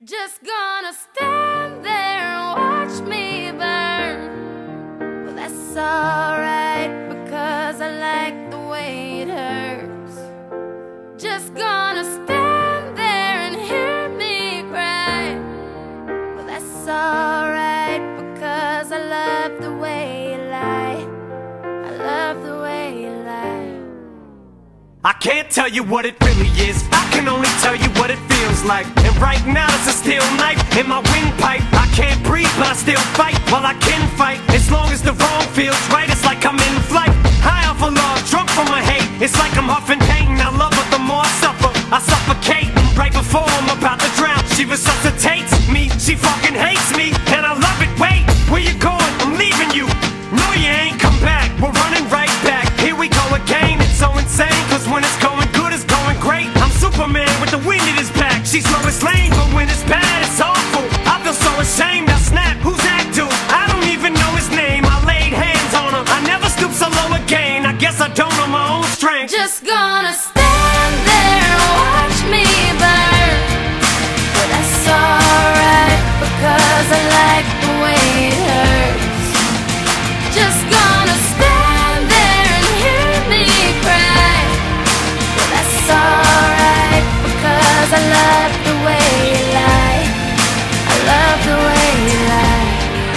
Just gonna stand there and watch me burn. Well, that's alright, because I like the way it hurts. Just gonna stand there and hear me cry. Well, that's alright, because I love the way you lie. I love the way you lie. I can't tell you what it really is, I can only tell you what it feels like. And right now it's a steel knife in my windpipe. I can't breathe but I still fight while I can fight. As long as the wrong feels right, it's like I'm in flight. High off of love, drunk from my hate. It's like I'm huffing pain, I love her the more I suffer. I suffocate, right before I'm about to drown. She resuscitates me, she fucking hates me, and I love it. Wait, where you going? I'm leaving you. No, you ain't come back, we're running right back. Here we go again, it's so insane, cause when it's going good, it's going great. I'm Superman with the wind in his back. She's Lois Lane, but when it's bad, it's awful. I feel so ashamed, I snap, who's that dude? I don't even know his name, I laid hands on him. I never stoop so low again, I guess I don't know my own strength. Just gonna stand there and watch me burn. But that's alright, because I like the way it hurts. Just gonna stand there and hear me cry. But that's alright, because I love the way you lie. I love the way you lie.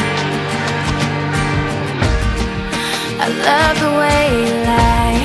I love the way you lie.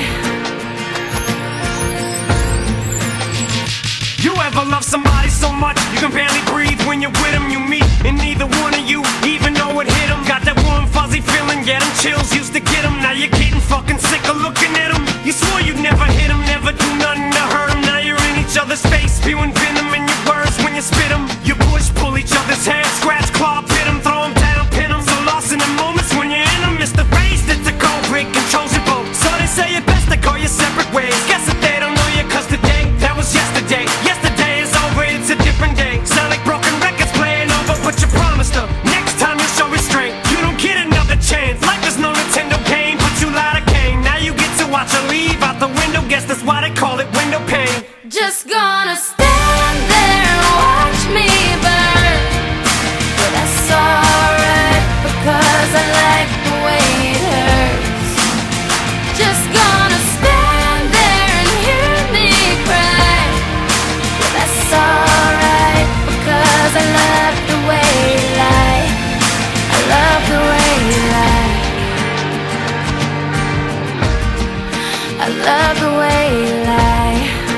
You ever love somebody so much you can barely breathe when you're with them? You meet and neither one of you even know it hit them. Got that warm fuzzy feeling, yeah, them chills used to get them. Now you're getting fucking sick of looking at them. You swore you'd never hit them, never do nothing to hurt them. Now you're in each other's face, spewing venom in your words when you spit them. You push, pull each other's hair, scratch, claw, pit them, throw them down, pin them. So lost in the moments when you're in them. It's the race that's the cold break controls your boat. So they say it best to go your separate ways. Guess that they don't know you, cause today, that was yesterday. Yesterday is over, it's a different day. Sound like broken records playing over, but you promised her next time you'll show restraint. You don't get another chance. Life is no Nintendo game, but you lied again. Now you get to watch her leave out the window. Guess that's why they call it window pane. Just gonna stand there and watch me burn. But that's alright, because I like the way it hurts. Just gonna stand there and hear me cry. But that's alright, because I love the way you lie. I love the way you lie. I love the way you lie.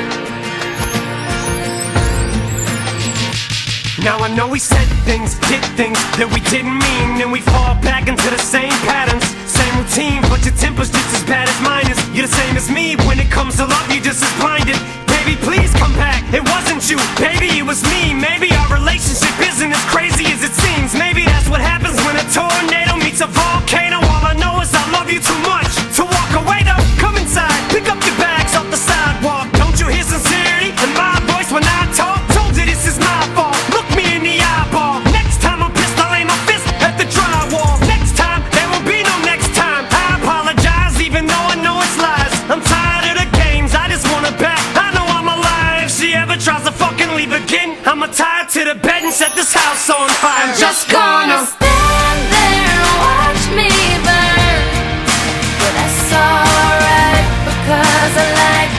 Now I know we said things, did things that we didn't mean, and we fall back into the same patterns, same routine, but your temper's just as bad as mine is. You're the same as me, when it comes to love, you're just as blinded. Baby, please come back, it wasn't you, baby, it was me. Maybe our relationship isn't as crazy as it seems. Maybe that's what happens when a tornado meets a volcano. All I know is I love you too much to walk away though. Come inside, pick up your bags off the sidewalk. Don't you hear sincerity in my voice when I talk? Told you this is my fault, look me in the eyeball. Next time I'm pissed, I'll aim my fist at the drywall. Next time, there will be no next time. I apologize even though I know it's lies. I'm tired of the games, I just want her back. I know I'm alive, if she ever tries to fucking leave again, I'ma tie her to the bed and set this house on fire. I'm Just gonna stand there and watch me burn. But that's alright, because I like